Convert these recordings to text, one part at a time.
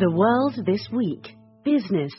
The World This Week. Business.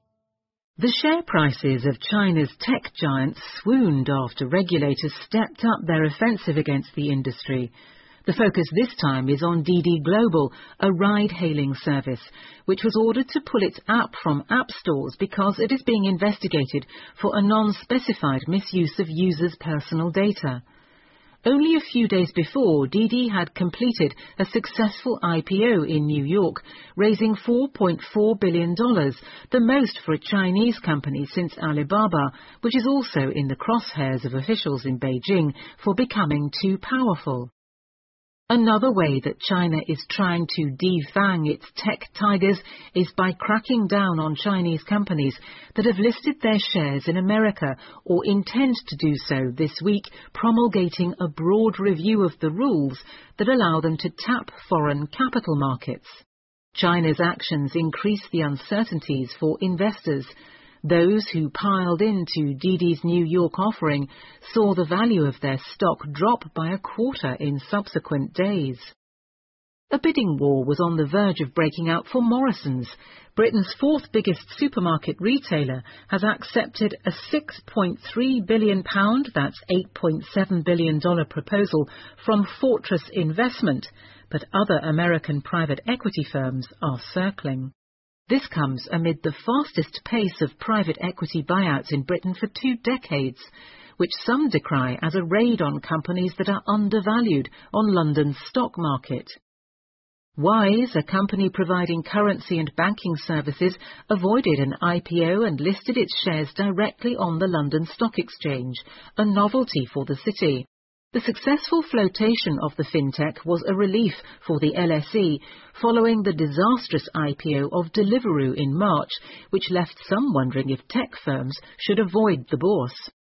The share prices of China's tech giants swooned after regulators stepped up their offensive against the industry. The focus this time is on Didi Global, a ride-hailing service, which was ordered to pull its app from app stores because it is being investigated for a non-specified misuse of users' personal data. Only a few days before, Didi had completed a successful IPO in New York, raising $4.4 billion, the most for a Chinese company since Alibaba, which is also in the crosshairs of officials in Beijing for becoming too powerful. Another way that China is trying to defang its tech tigers is by cracking down on Chinese companies that have listed their shares in America or intend to do so this week, promulgating a broad review of the rules that allow them to tap foreign capital markets. China's actions increase the uncertainties for investors. Those who piled into Didi's New York offering saw the value of their stock drop by a quarter in subsequent days. A bidding war was on the verge of breaking out for Morrisons. Britain's fourth biggest supermarket retailer has accepted a £6.3 billion, that's $8.7 billion proposal from Fortress Investment, but other American private equity firms are circling. This comes amid the fastest pace of private equity buyouts in Britain for 2 decades, which some decry as a raid on companies that are undervalued on London's stock market. Wise, a company providing currency and banking services, avoided an IPO and listed its shares directly on the London Stock Exchange, a novelty for the city. The successful flotation of the fintech was a relief for the LSE following the disastrous IPO of Deliveroo in March, which left some wondering if tech firms should avoid the bourse.